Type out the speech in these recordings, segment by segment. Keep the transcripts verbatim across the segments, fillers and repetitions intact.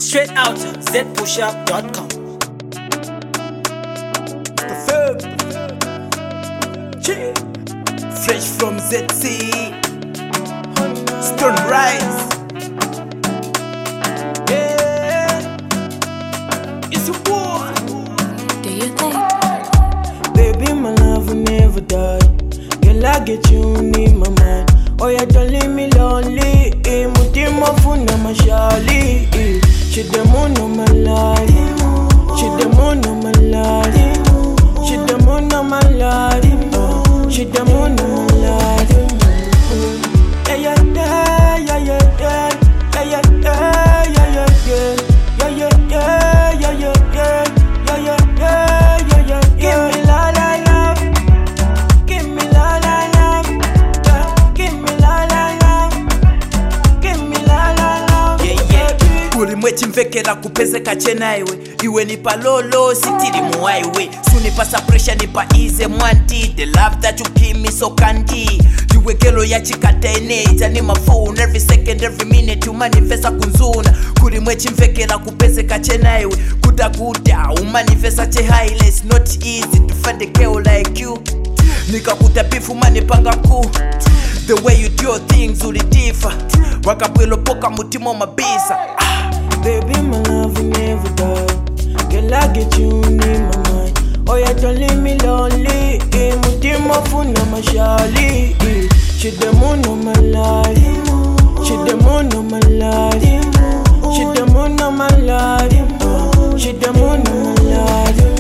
Straight out z push up dot com. Fresh from Z C, Stone Rise. Yeah, it's a war. Do you think? Baby, my love will never die. Girl, I get you in my mind. Oh, yeah, don't leave me lonely. Mutima funa mashali. She the moon of my life. She the moon of my life. She the moon of my life. She the moon of my life. Yeah, yeah, yeah, yeah, yeah, yeah. Yeah, yeah, yeah, yeah, yeah. Yeah, yeah, yeah, yeah, yeah, yeah. Yeah, yeah, yeah, yeah, yeah. Give me la la love. Give me la la love. Yeah, give me la la love. Give me la la love. Yeah, yeah. Kuri mwechi mvekera kupezeka chenaiwe. Iwe nipa lolo, sitiri muwaiwe. Sunipa suppression, nipa easy mwanti. The love that you give me so candy. Liwe gelo ya chikata eneja ni my phone. Every second, every minute you manifesta kunzuna. Kuri mwechi mvekera kupezeka chenaiwe. Kuda kuda, umanifesta che high. It's not easy to find a girl like you. Nika kuta pifu manipanga ku. The way you do your things uli differ. Wakapwelo poka mutimo mabisa. Baby, my love will never die. Girl, I get you in my mind. Oh, yeah, don't leave me lonely. Mutima funa mashali. She the moon of my life. She the moon of my life. She the moon of my life. She the moon of my life.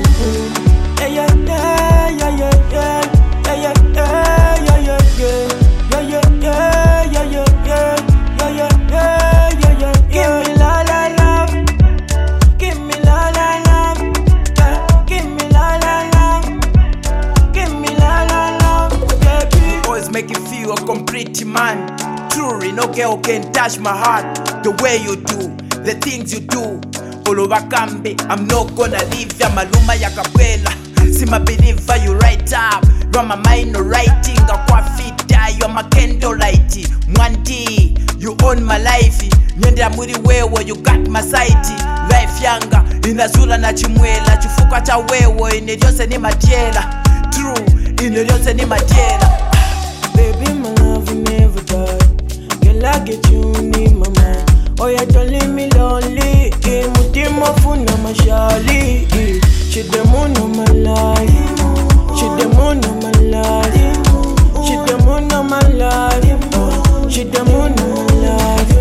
Yeah, yeah, yeah, yeah, yeah, yeah. Yeah, yeah, yeah, yeah, yeah, yeah. Yeah, yeah, yeah, yeah, yeah, yeah. Yeah, yeah, yeah, yeah, yeah. Give me la la love. Give me la la love. Yeah, give me la la love. Give me la la love, baby. Always make you feel a complete man. Truly, no girl can touch my heart the way you do, the things you do. Olowakambe, I'm not gonna leave ya. Maluma ya kapela, see my believer, you right up. You're my mind no writing, akwa fita, you're my candlelight. Mwandi, you own my life. Nyende amuri wewe, you got my sight. Life yanga, inazula na chimwela. Chifuka cha wewe, inejose ni majela. True, inejose ni majela. Baby, my love will never die. Girl, I get you in my mind. Oh, yeah, don't leave me lonely. Mutima funa mashali. She the moon of my life. She the moon of my life. She the moon of my life. She the moon of my life.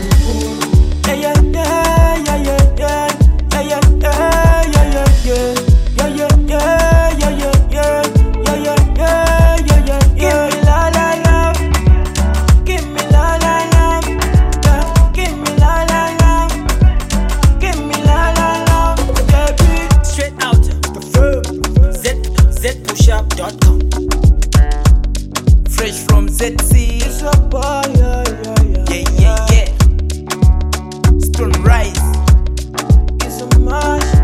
Yeah, yeah, yeah, yeah, yeah, yeah. Yeah, yeah, yeah, yeah, yeah, yeah. Yeah, yeah, yeah, yeah, yeah, yeah. Yeah, yeah, yeah, yeah, yeah, yeah. Give me la la love. Give me la la love. Yeah, give me la la love. Give me la la love, baby. Straight out z z push up dot com. Fresh from Z C, It's a boy, yeah, yeah, yeah. yeah, yeah, yeah. Stone Rise. It's a mash.